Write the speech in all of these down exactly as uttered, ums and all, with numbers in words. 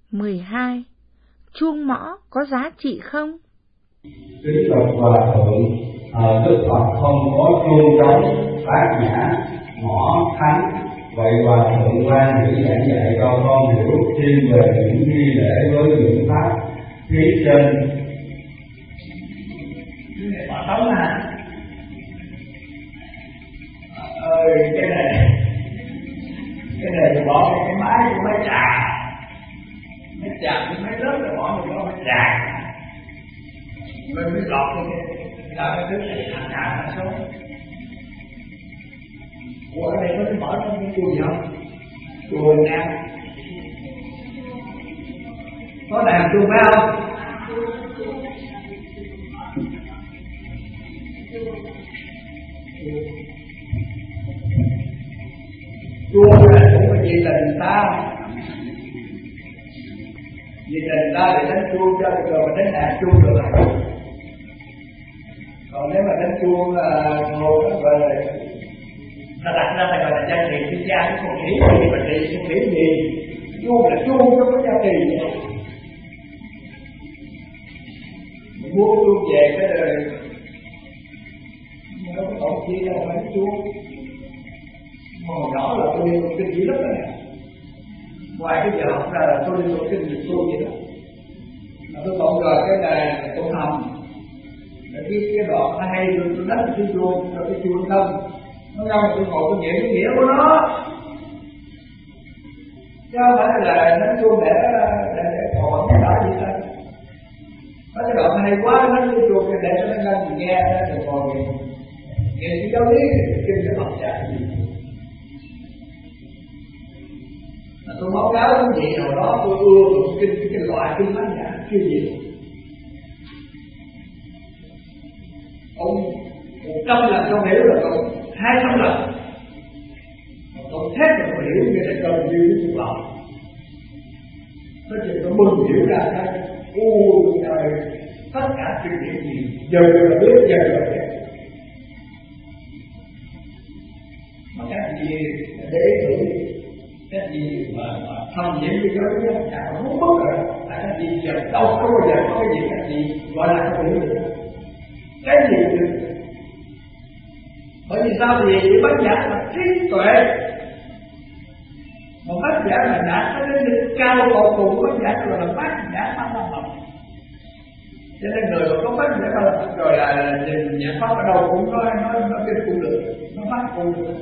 mười hai. Chuông mõ có giá trị không? Kính bạch Hòa Thượng, à, Đức Phật không có chuông trống, bát nhã, mõ, thánh. Vậy Hòa Thượng quan ngữ giảng dạy cho con hiểu thêm về những nghi lễ với những pháp phía trên. Họ sống hả? Ơi cái này cái này bỏ cái máy của máy trà, máy trà cái máy lớn rồi bỏ vào máy trà, mình mới lọt cái là cái thứ này thằng nào nó sống. Ủa ở đây có cái mở trong cái chùa gì không? Chùa Nam có đàn chuông phải không? Chuông là cũng có gì tình ta, vì tình ta để đánh chuông cho được rồi mà đánh đàn chuông được rồi. Còn nếu mà đánh chuông là ngồi nó gọi là ta đặt ra phải gọi là giá trị thiên gia, chứ không nghĩ gì mà trị không nghĩ gì. Chuông là chuông nó có giá trị. Mình mua chuông về cái đời nó có tổng chi đâu phải chuông. Hồi nhỏ là tôi đi một kinh dữ lắm này. Ngoài cái giờ học ra là tôi đi một kinh dữ tôi vậy đó. Mà tôi cộng rồi cái này tôi hầm. Cái cái đoạn nó hay tôi tôi đánh cái chuông, rồi cái chuông không. Nó ra tôi ngồi tôi nghiệm cái nghĩa của nó. Chứ không phải là đánh chuông để để để còn cái đó gì đâu. Có cái đoạn hay quá nó cái chuông để cho nó lên mình nghe nó được còn gì. Nghe cái giáo lý thì kinh cho học trả gì. Tôi báo cáo với chị nào đó tôi ưa một kinh cái loại kinh bát nhã chưa gì. Ông một trăm lần không hiểu là còn hai trăm lần. Ông thét là không hiểu như là cần như cái cuộc lòng. Nó chỉ có mừng hiểu ra cái ôi trời tất cả chuyện gì gì giờ là biết giờ là biết. Mà các gì để thử cái gì mà, mà tham nhiễm cái giới đó chả có muốn mất rồi, tại cái gì giờ đâu có bao giờ có cái gì cái gì gọi là không hiểu được cái gì được. Bởi vì sao thì bác giả là trí tuệ, mà bác giả là đạt tới cái đỉnh cao tột cùng, bác giả gọi là bác giả tham lam học. Cho nên người mà có bác giả là rồi là nhìn nhà pháp ở đâu cũng có nó nó kinh cũng được, nó phát cũng được.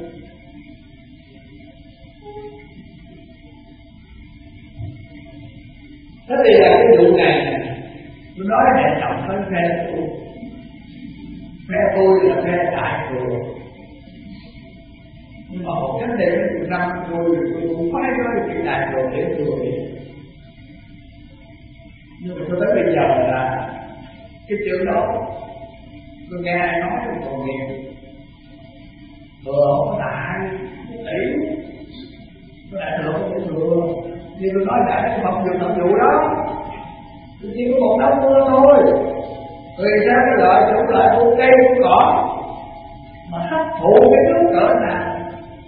Thế thì là cái vụ này tôi nói hệ trọng tới phe tôi. Phe tôi là phe đại thừa. Nhưng mà một cách đây mấy chục năm tôi tôi cũng phải nói chuyện đại thừa để thừa đi. Nhưng mà tôi tới bây giờ là cái chữ đó tôi nghe ai nói tôi còn nhiều. Thừa không có đại, tỷ, có đại thừa không có thừa. Như tôi nói đã cái mộng vụ thập vụ đó, tôi chỉ có một đống mưa thôi. Tùy ra cái lợi chủ lại vô cây vô cỏ, mà hấp thụ cái nước cỡ nào.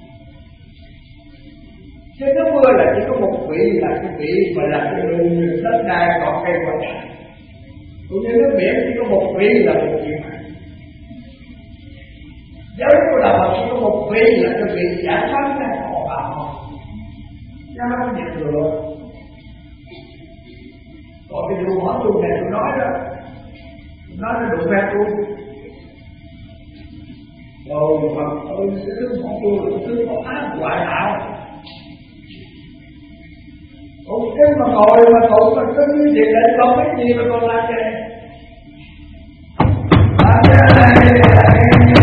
Chứ nước mưa là chỉ có một vị là cái vị mà làm cái đường đất đai cỏ cây qua cả. Cũng như nước biển chỉ có một vị là một vị mà. Giới của đạo Phật chỉ có một vị là cái vị giải thoát này họ bảo họ. Nó không có nhận được. Còn cái vụ hỏi tôi này tôi nói đó, tôi nói nó đụng ra tôi. Rồi Phật ơi, cái thứ hỏi tôi là cái thứ có ác ngoại đạo. Ủa cái mà ngồi mà tụng mà cứ như vậy là không biết gì mà còn làm vậy. Làm cái này là cái gì?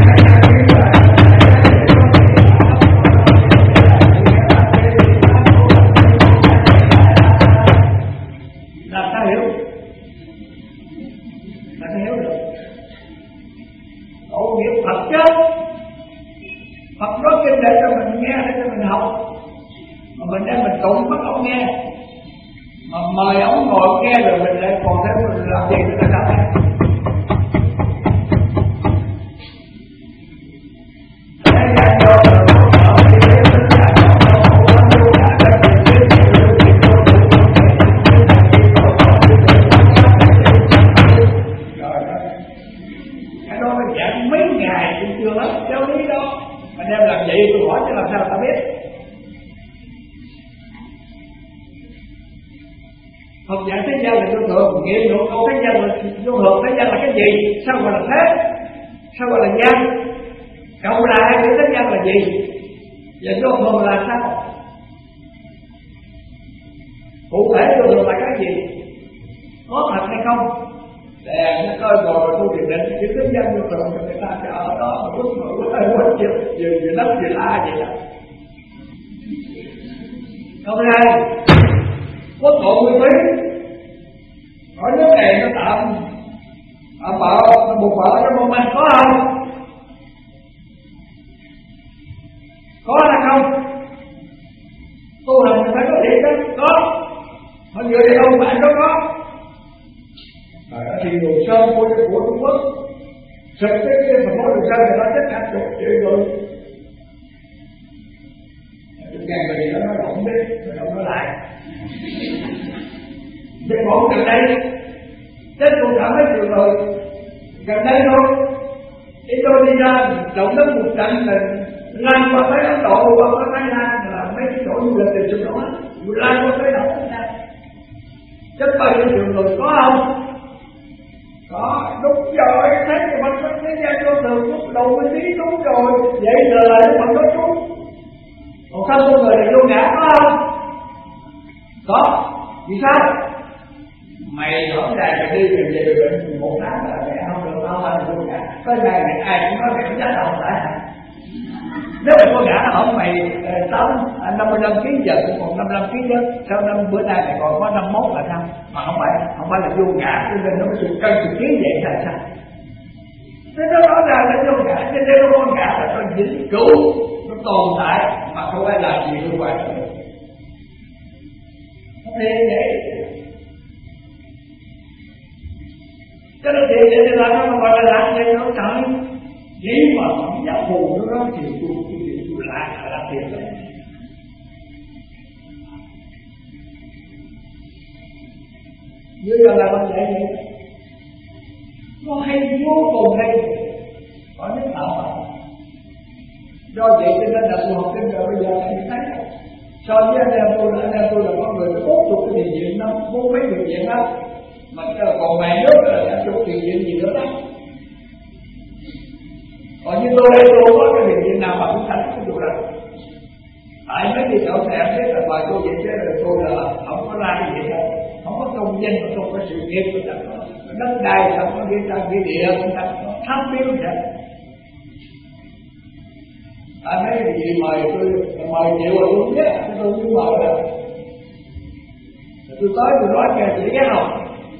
Phật chứ Phật nói kinh để cho mình nghe, để cho mình học, mà mình đem mình tụng bắt ông nghe, mà mời ông ngồi nghe rồi mình lại còn thấy mình làm gì nữa là đâu. Phật dạy thế gian là vô thường, nghiệm ngộ câu thế gian là vô thường. Thế gian là cái gì? Sao gọi là thế? Sao gọi là gian? Cộng lại hai chữ thế gian là gì? Và vô thường là sao? Cụ thể vô thường là cái gì? Có thật hay không? Để nó coi rồi tôi quyết định chữ thế gian vô thường cho người ta cho ở đó mà quất mà quất ai quất chưa vừa vừa đất vừa la vậy đó. Câu thứ hai, quốc độ nguyên thúy. Hỏi nước này nó tạm tạm bạo một vợ trong một mình có không? Có hay không? Tu hành phải có thiệt đó. Có. Họ vừa đi đâu bạn đó có. Ở thì Đồ Sơn của của Trung Quốc, thực tế cái thành phố Đồ Sơn thì nó chắc chắn chục triệu người. Ngàn người gì đó nó động biết, nó động nó lại. Để bỏ gần đây, chết cũng cả mấy triệu rồi. Gần đây thôi, Indonesia động đất một trận là lan qua tới Ấn Độ, qua tới Thái Lan là mấy cái chỗ du lịch từ sụp đổ, lan qua tới đó. Chết bao nhiêu triệu người có không? Có, đúng rồi, thấy cái mặt đất thế gian vô thường, lúc đầu mới biết đúng rồi. Vậy giờ là cái mặt đất đúng. Còn sao con người này vô ngã có không? Có. Vì sao? Mày rõ ràng mày đi mày về bệnh một tháng là mẹ không được bao anh vô ngã. Tới ngày này ai cũng nói mẹ chắc là không phải. Nếu mày vô ngã nó hỏi mày sống năm mươi lăm ký giờ cũng còn năm mươi lăm ký chứ. Sau năm bữa nay mày còn có năm mươi mốt là sao? Mà không phải, không phải là vô ngã cho nên nó mới sụt cân sụt ký vậy là sao? Thế nó rõ ràng là vô ngã, cho nên nó vô ngã là nó vĩnh cửu, nó tồn tại mà không ai làm gì luôn vậy. Thế vậy. Cái đó thì để cho nó không gọi là lạc thì nó trời. Nghĩ mà không giáo phù nó đó thì tôi tôi tôi lạc là lạc thiệt đấy. Như giờ là bạn dạy vậy. Nó hay vô cùng hay. Có những tạo tạo. Do vậy cho nên là tôi học trên đời bây giờ thì thấy. So với anh em tôi là anh em tôi là có người có bốn chục cái tiền diện đó, bốn mấy tiền diện đó. Mà còn mày nước là cả chục tiền diện gì nữa đó. Còn như tôi đây tôi không có cái tiền diện nào mà cũng sẵn không được đâu. Tại mấy cái chỗ này em biết là bài tôi vậy chứ là tôi là không có ra cái gì đâu. Không có công danh, không có sự nghiệp, không có đất đai, không có cái trang cái địa, không có tháp biếu vậy. Tại mấy cái gì mời tôi, mời nhiều rồi tôi không biết, tôi không mời đâu. Tôi tới tôi nói nghe tôi ghét không?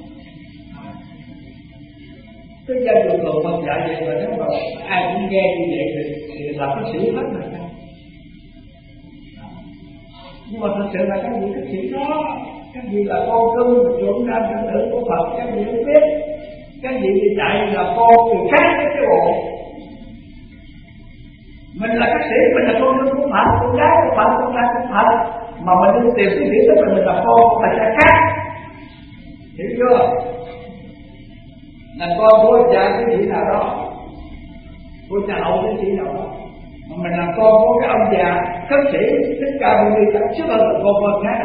Cái gia đường thường Phật dạy vậy mà nếu mà ai cũng nghe như vậy thì, thì là có sĩ hết mà sao? Nhưng mà thật sự là cái gì cái sĩ đó, cái gì là con cưng, trưởng nam trưởng nữ của Phật, cái gì không biết. Cái gì thì chạy là con người khác cái cái bộ. Mình là các sĩ, mình là con cưng của Phật, con gái của Phật, con trai của Phật. Mà mình đi tìm cái sĩ tức là mình là con của thầy khác. Hiểu chưa? Là con của cha cái gì nào đó, của cha hậu cái gì nào đó. Mà mình là con của cái ông già khất sĩ Thích Ca Mâu Ni chắc trước hơn là con con khác.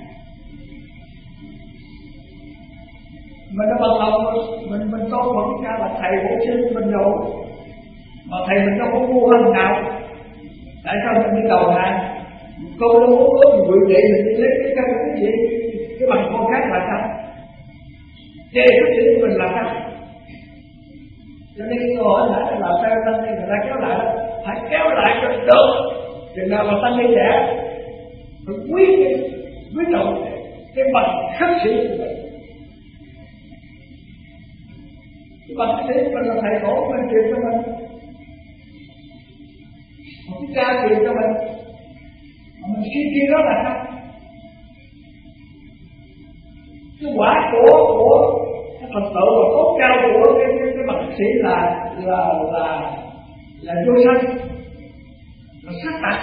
Mình đã bằng lòng mình mình có vẫn cha là thầy bổ sinh mình rồi, mà thầy mình đâu có ngu hơn nào. Tại sao mình đi đầu hàng? Cô nó muốn ước mình quỵ vậy mình đi lấy cái cái gì cái bằng con khác là sao? Chê khất sĩ của mình là sao? Cho nên cái câu hỏi là làm sao tăng ni người ta kéo lại, phải kéo lại cho được. Chừng nào mà tăng ni trẻ phải quý quý trọng cái bằng khất sĩ của mình. Cái bằng khất sĩ của mình là thầy tổ của mình truyền cho mình, một cái cha truyền cho mình, mà mình suy kia đó là sao? Cái quả của của cái Phật tử và tốt cao của cái cái, cái bậc sĩ là là là là vô sanh, là sát tặc,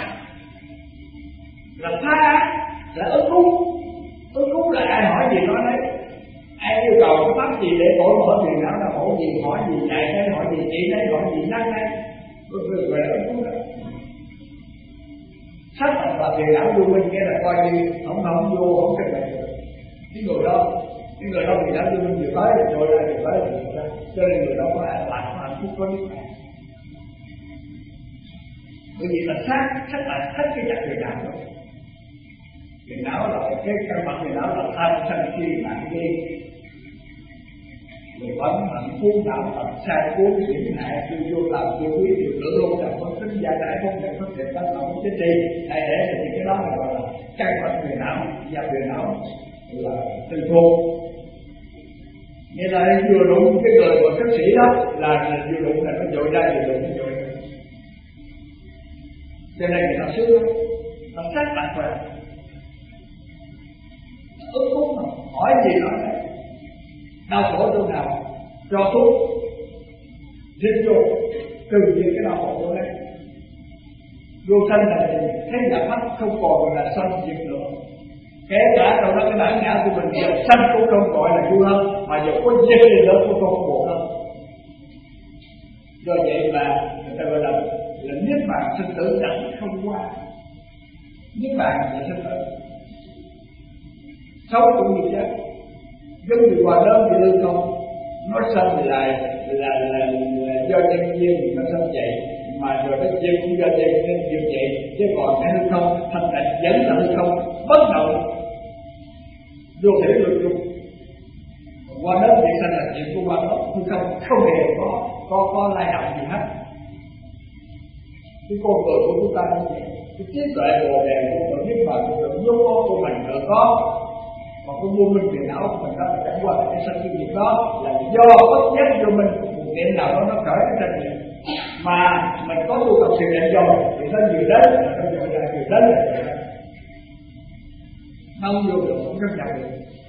là phá ác, là ứng cúng. Ứng cúng là ai hỏi gì nói đấy, ai yêu cầu cái pháp gì để bổ hỏi gì nào là bổ gì, hỏi gì chạy đấy, hỏi gì chị đấy, hỏi gì năng đấy, rồi rồi ứng cúng đó. Sát tặc là tiền ảo vô minh, nghĩa là coi như không không vô không cái này. cái người đó cái người đó thì đã đưa mình vừa tới rồi ra vừa tới rồi cho nên người đó có lại có hạnh phúc có niết bàn. Bởi vì là sát sát lại hết cái chặt về não rồi. Về não là cái căn bản về não là tham sân si mạng nghi, rồi vẫn hạnh phúc não tập sai cuốn chuyển hại tiêu vô làm tiêu quý điều lửa luôn là có tính gia đại không để phát triển tác động chính trị hay để thì cái đó là gọi là căn bản về não và về não là tư thô. Như là vừa đụng cái người của bác sĩ đó là vừa đụng là nó dội ra vừa đụng nó dội ra. Cho nên người ta sướng lắm, nó sát lại rồi, ước phúc mà hỏi gì nói này, đau khổ chỗ nào cho thuốc, dính vô, từ những cái đau khổ chỗ đấy, vô sanh là gì? Thấy giả mắt không còn là sanh diệt nữa. Kể cả trong đó cái bản ngã của mình giờ sanh cũng không gọi là vui hơn, mà giờ có dễ gì đó cũng không buồn hơn. Do vậy mà người ta gọi là là niết bàn sinh tử chẳng không qua. Niết bàn là sinh tử, sống cũng như chết, giống như quả lớn thì lương không. Nó sanh thì là là, là là do nhân duyên thì nó sanh vậy, mà rồi nó duyên cũng do nhân duyên vậy, chứ còn cái hư không thành tựu vẫn là hư không bất động vô thể luôn luôn. Qua đó thì sanh là chuyện của qua đó, hư không không hề có có có lay động gì hết. Cái con người của chúng ta như vậy, cái trí tuệ bồ đề của mình biết mà của mình vô có của mình tự có, còn cái vô minh phiền não của mình đó là chẳng qua là cái sanh cái việc đó là do bất giác vô minh một niệm nào đó nó khởi cái sanh niệm, mà mình có tu tập thiền định rồi thì nó vừa đến là nó vừa ra vừa đến là nó không vô được, không chấp nhận được.